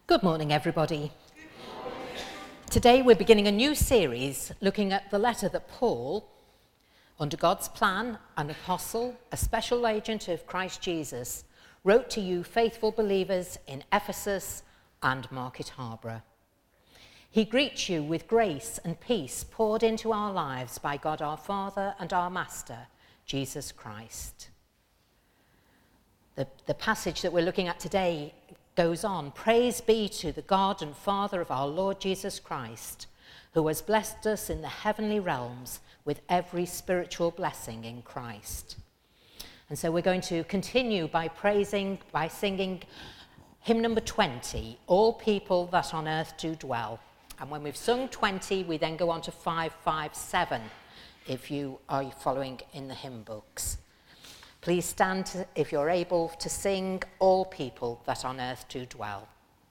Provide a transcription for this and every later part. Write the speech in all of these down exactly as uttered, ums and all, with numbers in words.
Good morning, everybody. Today we're beginning a new series looking at the letter that Paul, under God's plan, an apostle, a special agent of Christ Jesus, wrote to you faithful believers in Ephesus and Market Harborough. He greets you with grace and peace poured into our lives by God our Father and our Master, Jesus Christ. The, the passage that we're looking at today goes on, praise be to the God and Father of our Lord Jesus Christ, who has blessed us in the heavenly realms with every spiritual blessing in Christ. And so we're going to continue by praising, by singing hymn number twenty, All People That On Earth Do Dwell. And when we've sung twenty, we then go on to five five seven, if you are following in the hymn books. Please stand to, if you're able to sing All People That On Earth Do Dwell.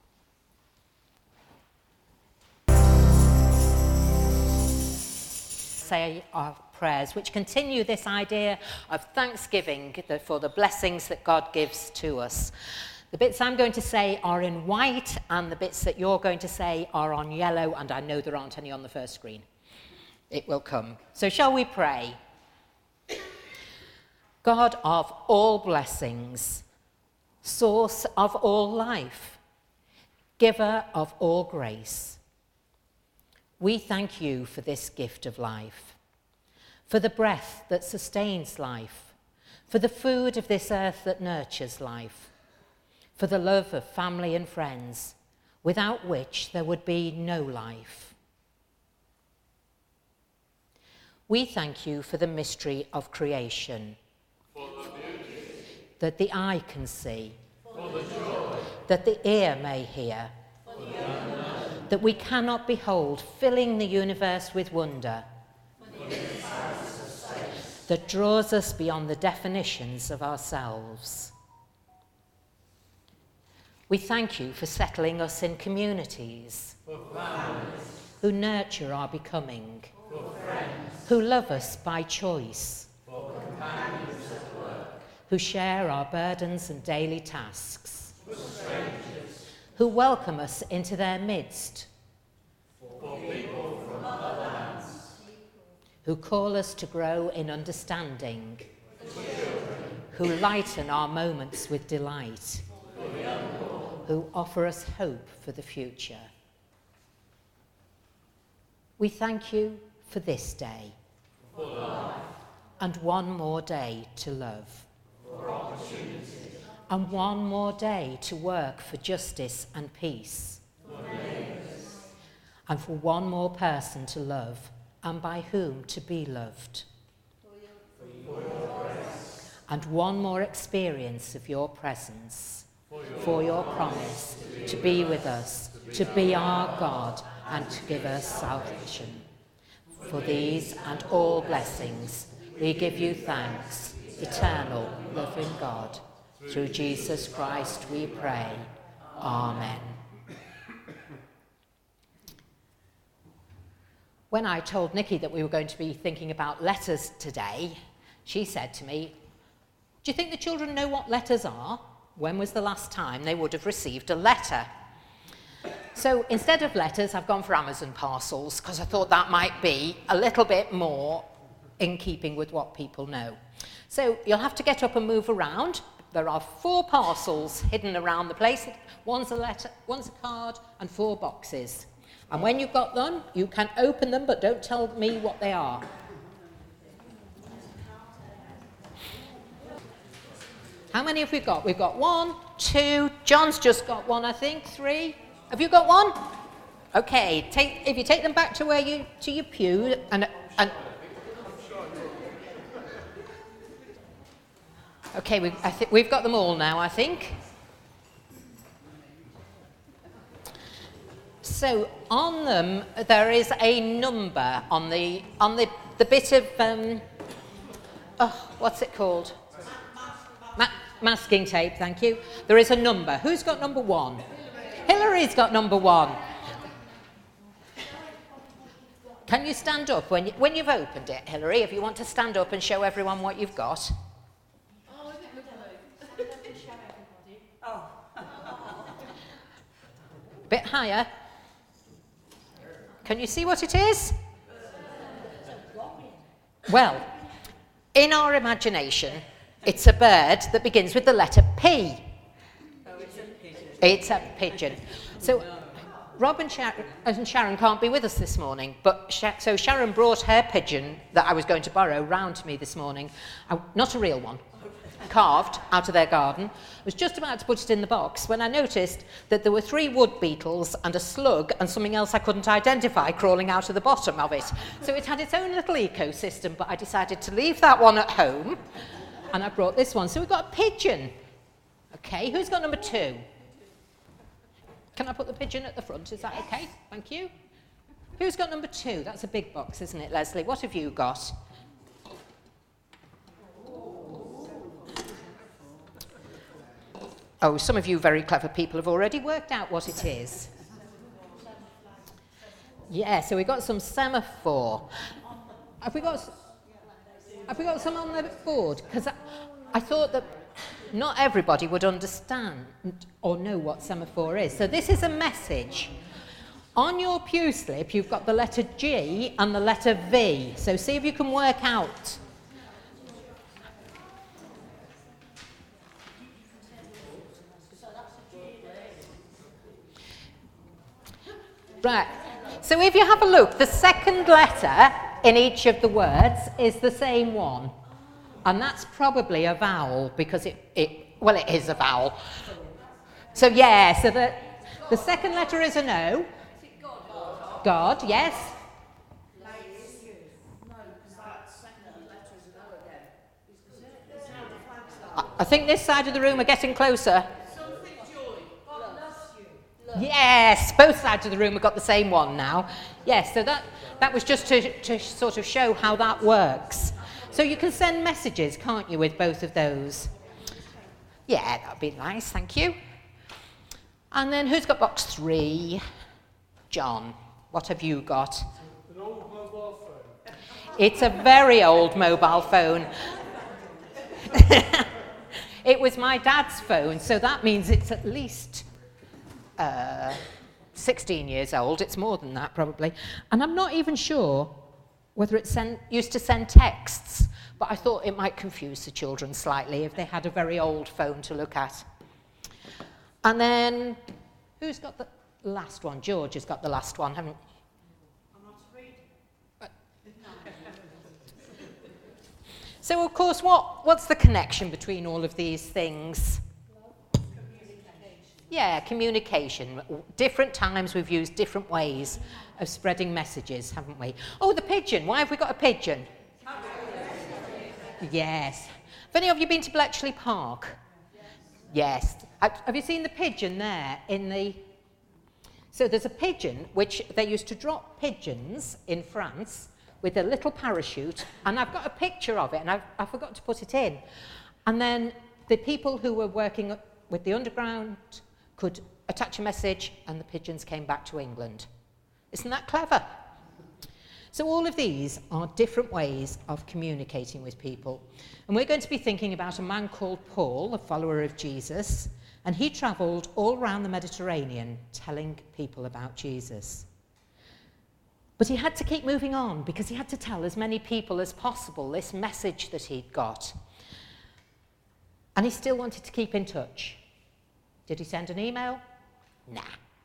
Say our prayers, which continue this idea of thanksgiving for the blessings that God gives to us. The bits I'm going to say are in white, and the bits that you're going to say are on yellow, and I know there aren't any on the first screen. It will come. So shall we pray? God of all blessings, source of all life, giver of all grace, we thank you for this gift of life, for the breath that sustains life, for the food of this earth that nurtures life, for the love of family and friends, without which there would be no life. We thank you for the mystery of creation, that the eye can see, the that the ear may hear, that we cannot behold, filling the universe with wonder, that draws us beyond the definitions of ourselves. We thank you for settling us in communities, who nurture our becoming, who love us by choice, who share our burdens and daily tasks, who welcome us into their midst, for people from other lands, who call us to grow in understanding, who lighten our moments with delight, who offer us hope for the future. We thank you for this day, for life, and one more day to love, for opportunity, and one more day to work for justice and peace, for neighbours, and for one more person to love, and by whom to be loved, for your, for your grace, and one more experience of your presence, for your, for your promise to be with us, to be our God, and to give us salvation. For these and all blessings, we give you thanks, eternal, loving God. Through Jesus Christ we pray. Amen. When I told Nikki that we were going to be thinking about letters today, she said to me, do you think the children know what letters are? When was the last time they would have received a letter? So instead of letters, I've gone for Amazon parcels, because I thought that might be a little bit more in keeping with what people know. So you'll have to get up and move around. There are four parcels hidden around the place. One's a letter, one's a card, and four boxes. And when you've got them, you can open them, but don't tell me what they are. How many have we got? We've got one, two, John's just got one, I think, three. Have you got one? Okay, take, if you take them back to where you, to your pew, and, and okay, we've, I think we've got them all now, I think. So on them, there is a number on the on the the bit of um, oh, what's it called? Ma- masking tape. Thank you. There is a number. Who's got number one? Hillary's got number one. Can you stand up when you, when you've opened it, Hillary? If you want to stand up and show everyone what you've got. higher. Can you see what it is? Well, in our imagination, it's a bird that begins with the letter P. Oh, it's a pigeon. It's a pigeon. So Rob and Sharon, and Sharon can't be with us this morning, but Sha- so Sharon brought her pigeon that I was going to borrow round to me this morning. Uh, not a real one, carved out of their garden. I was just about to put it in the box when I noticed that there were three wood beetles and a slug and something else I couldn't identify crawling out of the bottom of it. So it had its own little ecosystem, but I decided to leave that one at home, and I brought this one. So we've got a pigeon. Okay, who's got number two? Can I put the pigeon at the front? Is that okay? Thank you. Who's got number two? That's a big box, isn't it, Leslie? What have you got? Oh, some of you very clever people have already worked out what it is. Yeah, so we've got some semaphore. Have we got, have we got some on the board? Because I, I thought that not everybody would understand or know what semaphore is. So this is a message. On your pew slip, you've got the letter G and the letter V. So see if you can work out. Right. So if you have a look, the second letter in each of the words is the same one. And that's probably a vowel because it, it well, it is a vowel. So, yeah, so the, the second letter is an O. God, yes. I, I think this side of the room are getting closer. Yes, both sides of the room have got the same one now. Yes, so that, that was just to, to sort of show how that works. So you can send messages, can't you, with both of those? Yeah, that would be nice, thank you. And then who's got box three? John, what have you got? An old mobile phone. It's a very old mobile phone. It was my dad's phone, so that means it's at least uh, sixteen years old. It's more than that, probably. And I'm not even sure whether it sent, used to send texts, but I thought it might confuse the children slightly if they had a very old phone to look at. And then, who's got the last one? George has got the last one, haven't you? I'm not reading. So, of course, what, what's the connection between all of these things? Communication. Yeah, communication. Different times we've used different ways of spreading messages, haven't we? Oh, the pigeon. Why have we got a pigeon? Yes. Have any of you been to Bletchley Park? Yes. Yes. Have you seen the pigeon there in the... So there's a pigeon, which they used to drop pigeons in France with a little parachute, and I've got a picture of it, and I've, I forgot to put it in. And then the people who were working with the underground could attach a message, and the pigeons came back to England. Isn't that clever? So all of these are different ways of communicating with people. And we're going to be thinking about a man called Paul, a follower of Jesus, and he travelled all around the Mediterranean telling people about Jesus. But he had to keep moving on because he had to tell as many people as possible this message that he'd got. And he still wanted to keep in touch. Did he send an email? Nah.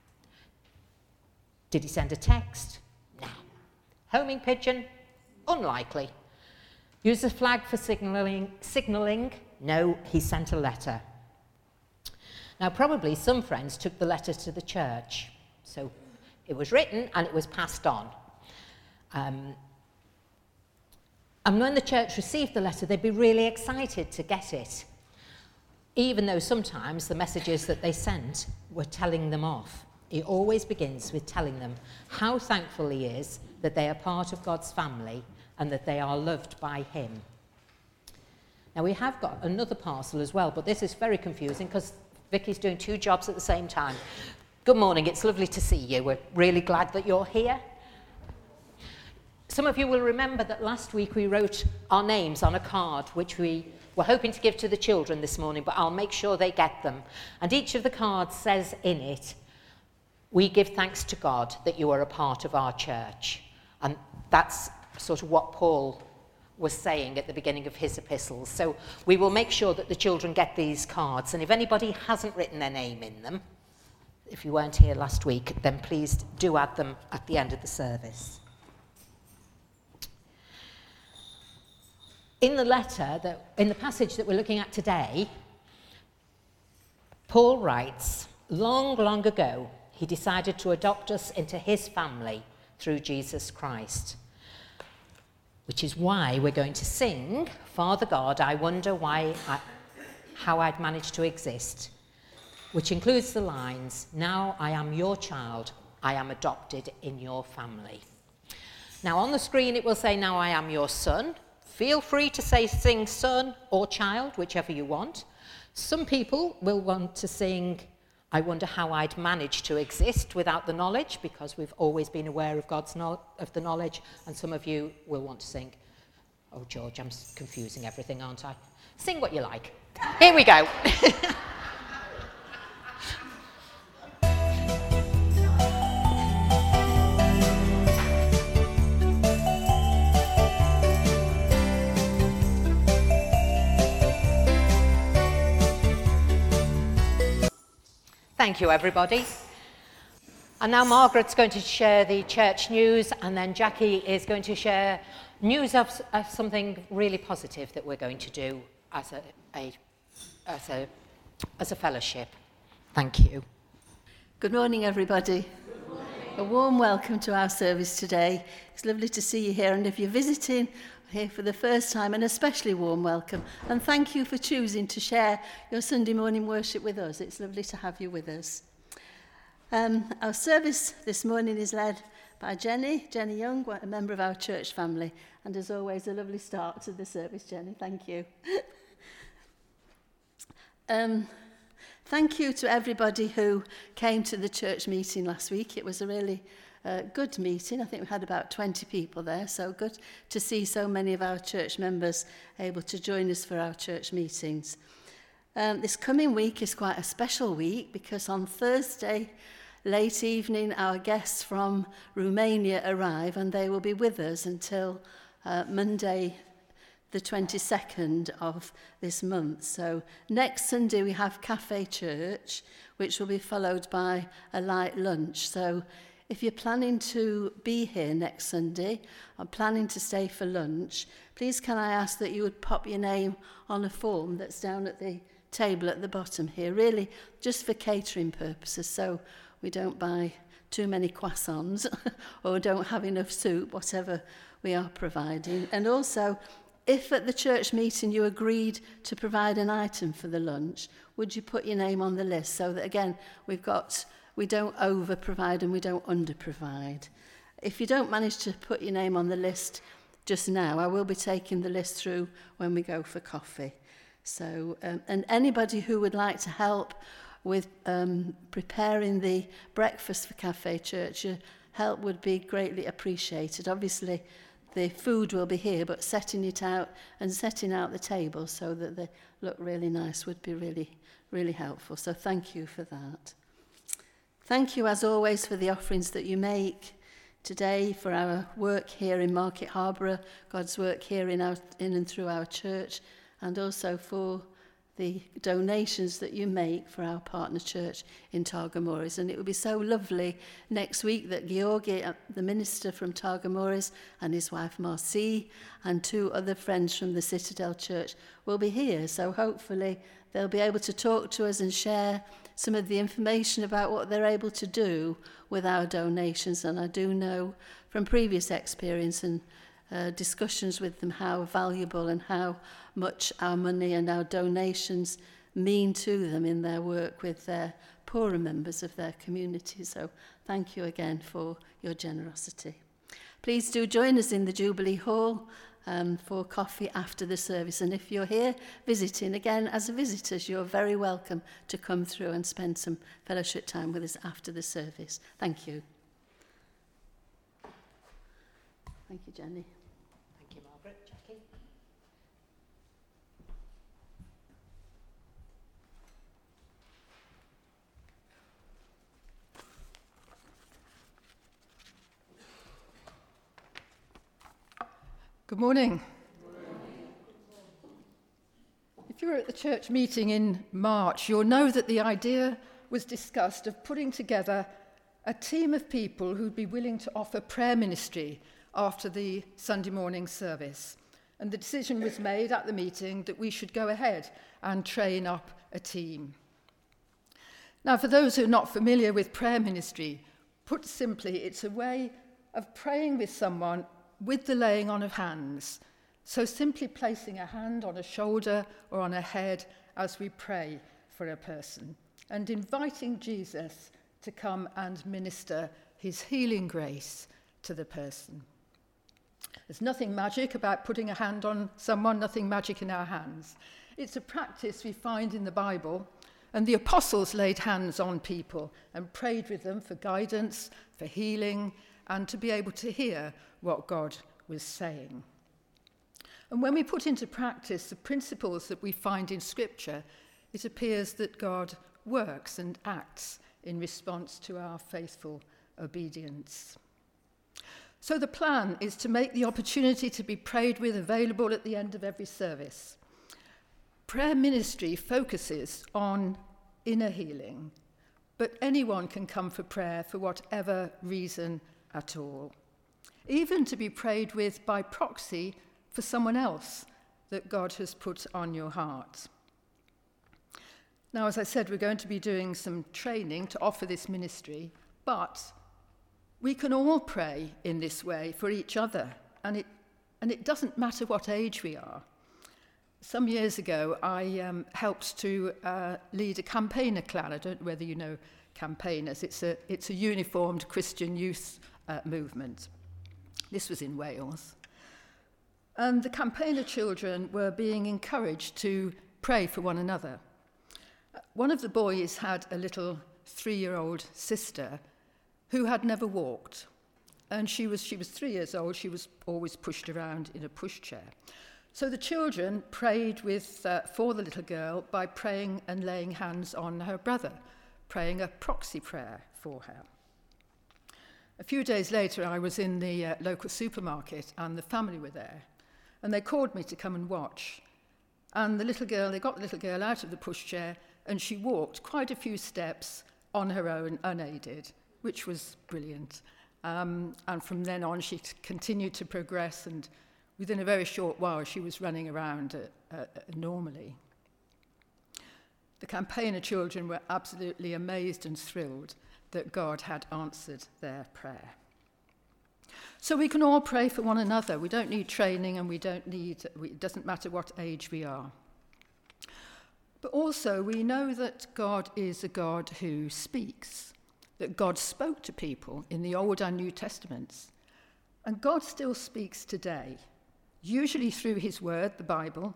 Did he send a text? Nah. Homing pigeon? Unlikely. Use a flag for signalling? Signalling? No, he sent a letter. Now, probably some friends took the letter to the church. So it was written and it was passed on. Um, and when the church received the letter, they'd be really excited to get it, even though sometimes the messages that they sent were telling them off. It always begins with telling them how thankful he is that they are part of God's family and that they are loved by him. Now, we have got another parcel as well, but this is very confusing because Vicky's doing two jobs at the same time. Good morning, it's lovely to see you. We're really glad that you're here. Some of you will remember that last week we wrote our names on a card, which we were hoping to give to the children this morning, but I'll make sure they get them. And each of the cards says in it, We give thanks to God that you are a part of our church. And that's sort of what Paul was saying at the beginning of his epistles. So we will make sure that the children get these cards. And if anybody hasn't written their name in them, if you weren't here last week, then please do add them at the end of the service. In the letter, that, in the passage that we're looking at today, Paul writes, long, long ago, he decided to adopt us into his family through Jesus Christ. Which is why we're going to sing, Father God, I wonder why I, how I'd managed to exist, which includes the lines, now I am your child, I am adopted in your family. Now on the screen it will say, now I am your son. Feel free to say sing son or child, whichever you want. Some people will want to sing, I wonder how I'd managed to exist without the knowledge, because we've always been aware of God's no- of the knowledge, and some of you will want to sing, oh George, I'm confusing everything, aren't I? Sing what you like. Here we go. Thank you, everybody. And now Margaret's going to share the church news, and then Jackie is going to share news of, of something really positive that we're going to do as a, a, as a, as a fellowship. Thank you. Good morning, everybody. Good morning. A warm welcome to our service today. It's lovely to see you here, and if you're visiting here for the first time, an especially warm welcome. And thank you for choosing to share your Sunday morning worship with us. It's lovely to have you with us. Um, our service this morning is led by Jenny, Jenny Young, a member of our church family. And as always, a lovely start to the service, Jenny. Thank you. um, thank you to everybody who came to the church meeting last week. It was a really uh, good meeting. I think we had about twenty people there, so good to see so many of our church members able to join us for our church meetings. Um, this coming week is quite a special week because on Thursday, late evening, our guests from Romania arrive, and they will be with us until uh, Monday, the twenty-second of this month. So next Sunday we have Cafe Church, which will be followed by a light lunch. So if you're planning to be here next Sunday or planning to stay for lunch, please can I ask that you would pop your name on a form that's down at the table at the bottom here, really just for catering purposes, so we don't buy too many croissants or don't have enough soup, whatever we are providing. And also, if at the church meeting you agreed to provide an item for the lunch, would you put your name on the list so that, again, we've got, we don't over-provide and we don't under-provide. If you don't manage to put your name on the list just now, I will be taking the list through when we go for coffee. So, um, and anybody who would like to help with um, preparing the breakfast for Cafe Church, your help would be greatly appreciated. Obviously, the food will be here, but setting it out and setting out the table so that they look really nice would be really, really helpful. So thank you for that. Thank you, as always, for the offerings that you make today, for our work here in Market Harborough, God's work here in, our, in and through our church, and also for the donations that you make for our partner church in Targamoris. And it would be so lovely next week that Georgi, the minister from Targamoris, and his wife Marcy, and two other friends from the Citadel Church will be here. So hopefully they'll be able to talk to us and share some of the information about what they're able to do with our donations. And I do know from previous experience and uh, discussions with them how valuable and how much our money and our donations mean to them in their work with their poorer members of their community. So thank you again for your generosity. Please do join us in the Jubilee Hall um, for coffee after the service. And if you're here visiting, again, as visitors, you're very welcome to come through and spend some fellowship time with us after the service. Thank you. Thank you, Jenny. Thank you, Margaret. Jackie? Good morning. If you were at the church meeting in March, you'll know that the idea was discussed of putting together a team of people who'd be willing to offer prayer ministry after the Sunday morning service. And the decision was made at the meeting that we should go ahead and train up a team. Now, for those who are not familiar with prayer ministry, put simply, it's a way of praying with someone with the laying on of hands. So simply placing a hand on a shoulder or on a head as we pray for a person and inviting Jesus to come and minister his healing grace to the person. There's nothing magic about putting a hand on someone, nothing magic in our hands. It's a practice we find in the Bible, and the apostles laid hands on people and prayed with them for guidance, for healing, and to be able to hear what God was saying. And when we put into practice the principles that we find in Scripture, it appears that God works and acts in response to our faithful obedience. So the plan is to make the opportunity to be prayed with available at the end of every service. Prayer ministry focuses on inner healing, but anyone can come for prayer for whatever reason at all, even to be prayed with by proxy for someone else that God has put on your heart. Now, as I said, we're going to be doing some training to offer this ministry, but we can all pray in this way for each other, and it, and it doesn't matter what age we are. Some years ago, I um, helped to uh, lead a campaigner clan. I don't know whether you know campaigners. It's a, it's a uniformed Christian youth uh, movement. This was in Wales. And the campaigner children were being encouraged to pray for one another. One of the boys had a little three-year-old sister who had never walked. And she was, she was three years old. She was always pushed around in a pushchair. So the children prayed with, uh, for the little girl by praying and laying hands on her brother, praying a proxy prayer for her. A few days later, I was in the uh, local supermarket and the family were there. And they called me to come and watch. And the little girl, they got the little girl out of the pushchair and she walked quite a few steps on her own, unaided, which was brilliant. Um, and from then on, she t- continued to progress, and within a very short while, she was running around uh, uh, normally. The campaigner children were absolutely amazed and thrilled that God had answered their prayer. So we can all pray for one another. We don't need training, and we don't need, it doesn't matter what age we are. But also, we know that God is a God who speaks, that God spoke to people in the Old and New Testaments. And God still speaks today, usually through his word, the Bible.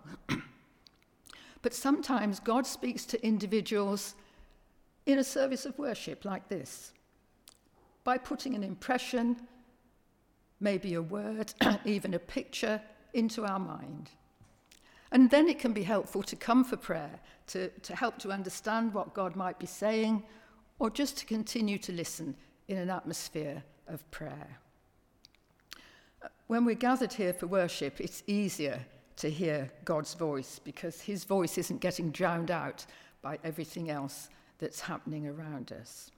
But sometimes God speaks to individuals in a service of worship like this, by putting an impression, maybe a word, even a picture, into our mind. And then it can be helpful to come for prayer, to, to help to understand what God might be saying, or just to continue to listen in an atmosphere of prayer. When we're gathered here for worship, it's easier to hear God's voice because his voice isn't getting drowned out by everything else that's happening around us.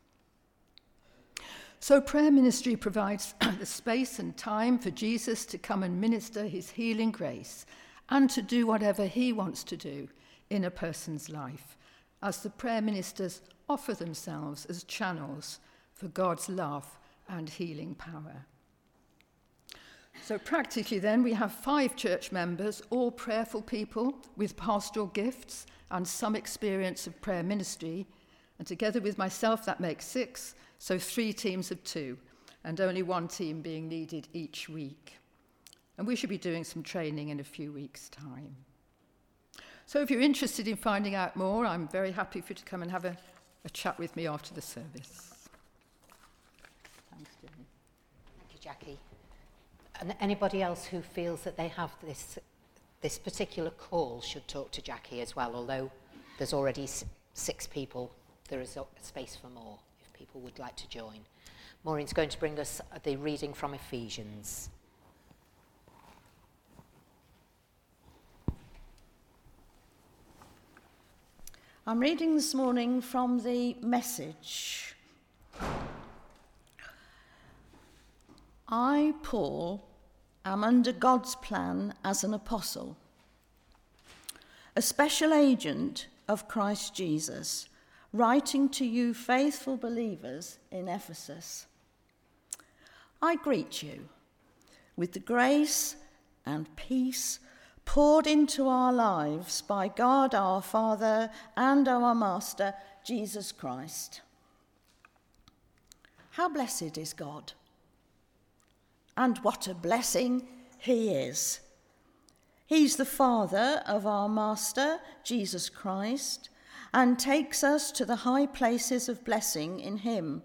So prayer ministry provides the space and time for Jesus to come and minister his healing grace and to do whatever he wants to do in a person's life, as the prayer ministers offer themselves as channels for God's love and healing power. So practically then, we have five church members, all prayerful people with pastoral gifts and some experience of prayer ministry. And together with myself, that makes six, so three teams of two, and only one team being needed each week. And we should be doing some training in a few weeks' time. So if you're interested in finding out more, I'm very happy for you to come and have a, a chat with me after the service. Thanks, Jenny. Thank you, Jackie. And anybody else who feels that they have this, this particular call should talk to Jackie as well, although there's already s- six people, there is a space for more if people would like to join. Maureen's going to bring us the reading from Ephesians. I'm reading this morning from the Message. I, Paul, am under God's plan as an apostle, a special agent of Christ Jesus, writing to you faithful believers in Ephesus. I greet you with the grace and peace poured into our lives by God our Father and our Master, Jesus Christ. How blessed is God, and what a blessing he is. He's the Father of our Master, Jesus Christ, and takes us to the high places of blessing in him.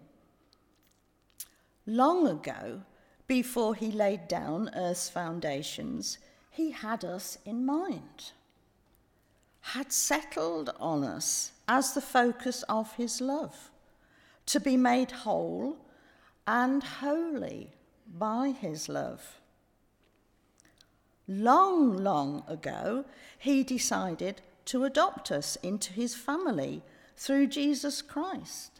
Long ago, before he laid down earth's foundations, he had us in mind, had settled on us as the focus of his love, to be made whole and holy by his love. Long, long ago, he decided to adopt us into his family through Jesus Christ.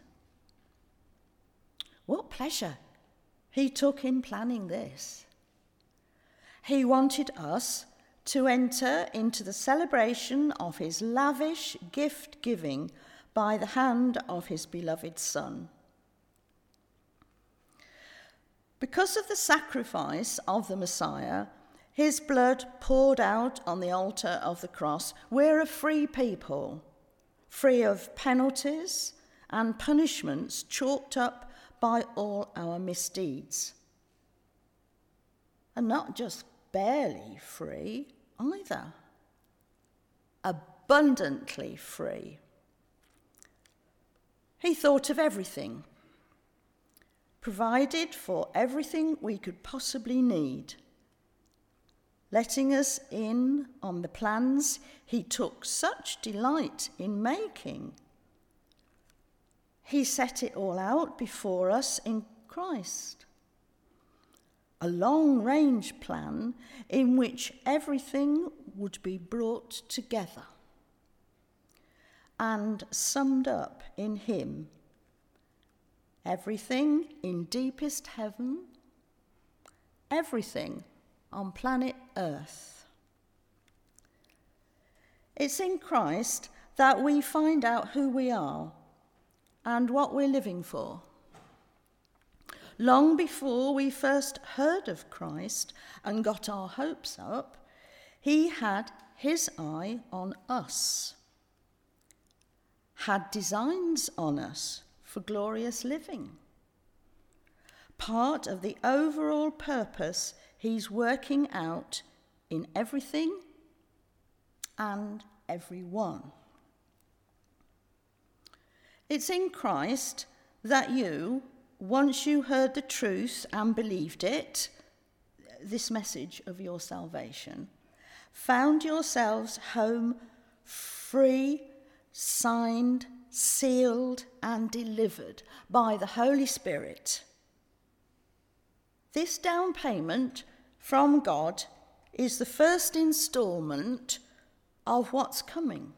What pleasure he took in planning this. He wanted us to enter into the celebration of his lavish gift giving by the hand of his beloved Son. Because of the sacrifice of the Messiah, his blood poured out on the altar of the cross, we're a free people, free of penalties and punishments chalked up by all our misdeeds. And not just barely free either, abundantly free. He thought of everything, provided for everything we could possibly need, letting us in on the plans he took such delight in making. He set it all out before us in Christ. A long-range plan in which everything would be brought together and summed up in him. Everything in deepest heaven, everything on planet Earth. It's in Christ that we find out who we are and what we're living for. Long before we first heard of Christ and got our hopes up, he had his eye on us, had designs on us for glorious living. Part of the overall purpose he's working out in everything and everyone. It's in Christ that you, once you heard the truth and believed it, this message of your salvation, found yourselves home free, signed, sealed, and delivered by the Holy Spirit. This down payment from God is the first instalment of what's coming.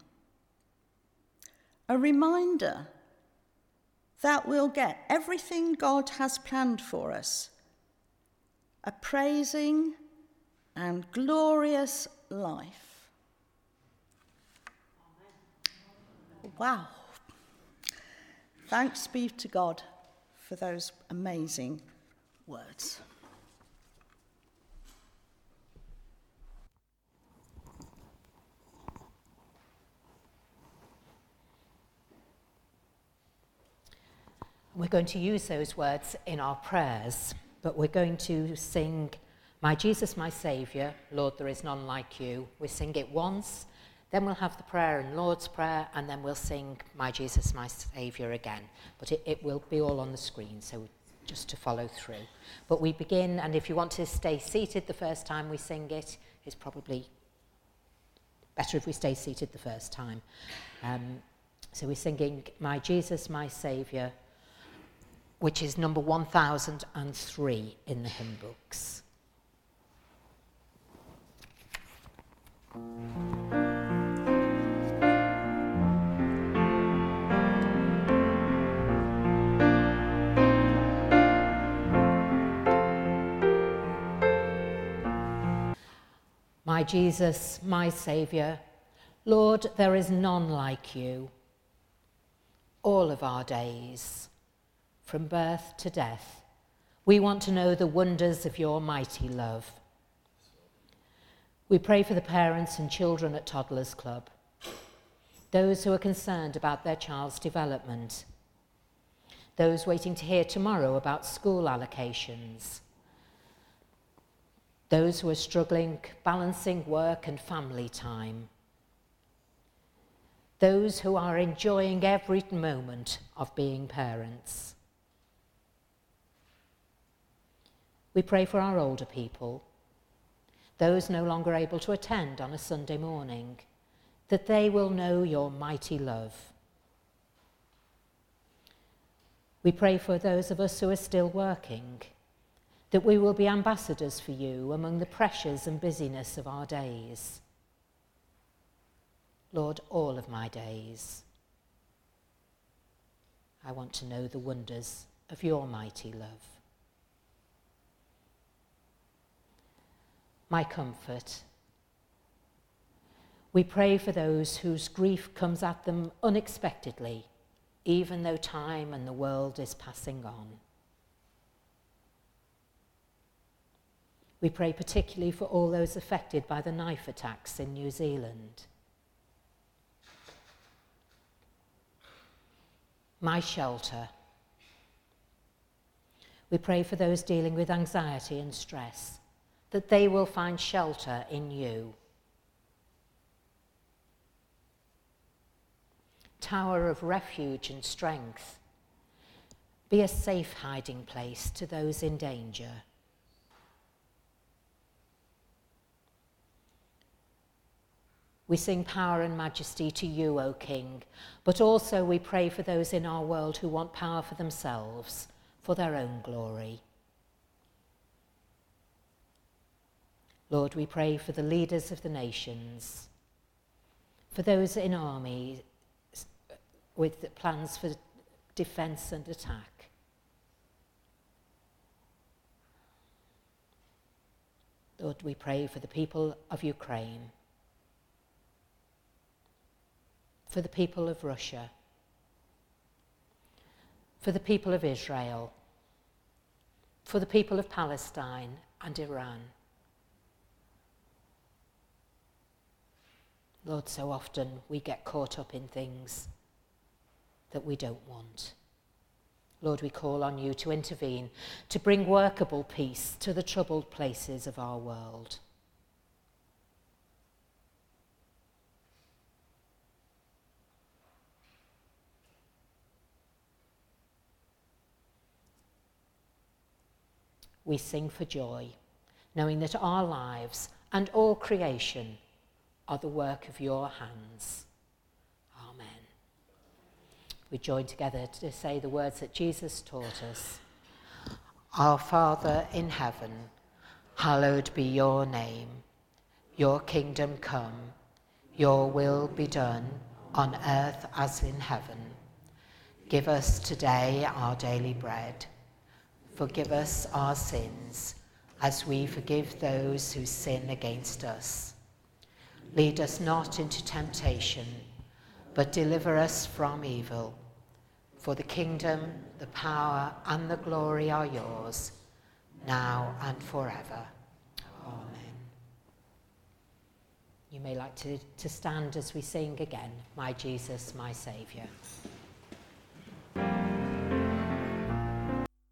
A reminder that we'll get everything God has planned for us. A praising and glorious life. Amen. Wow. Thanks be to God for those amazing words. We're going to use those words in our prayers, but we're going to sing, My Jesus, my Saviour, Lord, there is none like you. We sing it once, then we'll have the prayer in Lord's Prayer, and then we'll sing My Jesus, my Saviour again. But it, it will be all on the screen, so just to follow through. But we begin, and if you want to stay seated the first time we sing it, it's probably better if we stay seated the first time. Um, so we're singing My Jesus, my Saviour, which is number one thousand three in the hymn books. My Jesus, my Saviour, Lord, there is none like you. All of our days, from birth to death, we want to know the wonders of your mighty love. We pray for the parents and children at Toddlers Club, those who are concerned about their child's development, those waiting to hear tomorrow about school allocations, those who are struggling balancing work and family time, those who are enjoying every moment of being parents. We pray for our older people, those no longer able to attend on a Sunday morning, that they will know your mighty love. We pray for those of us who are still working, that we will be ambassadors for you among the pressures and busyness of our days. Lord, all of my days, I want to know the wonders of your mighty love. My comfort. We pray for those whose grief comes at them unexpectedly, even though time and the world is passing on. We pray particularly for all those affected by the knife attacks in New Zealand. My shelter. We pray for those dealing with anxiety and stress, that they will find shelter in you. Tower of refuge and strength. Be a safe hiding place to those in danger. We sing power and majesty to you, O King, but also we pray for those in our world who want power for themselves, for their own glory. Lord, we pray for the leaders of the nations, for those in armies with plans for defence and attack. Lord, we pray for the people of Ukraine, for the people of Russia, for the people of Israel, for the people of Palestine and Iran. Lord, so often we get caught up in things that we don't want. Lord, we call on you to intervene, to bring workable peace to the troubled places of our world. We sing for joy, knowing that our lives and all creation are the work of your hands. Amen. We join together to say the words that Jesus taught us. Our Father in heaven, hallowed be your name. Your kingdom come, your will be done on earth as in heaven. Give us today our daily bread. Forgive us our sins, as we forgive those who sin against us. Lead us not into temptation, but deliver us from evil. For the kingdom, the power, and the glory are yours, now and forever. Amen. You may like to, to stand as we sing again, My Jesus, my Saviour.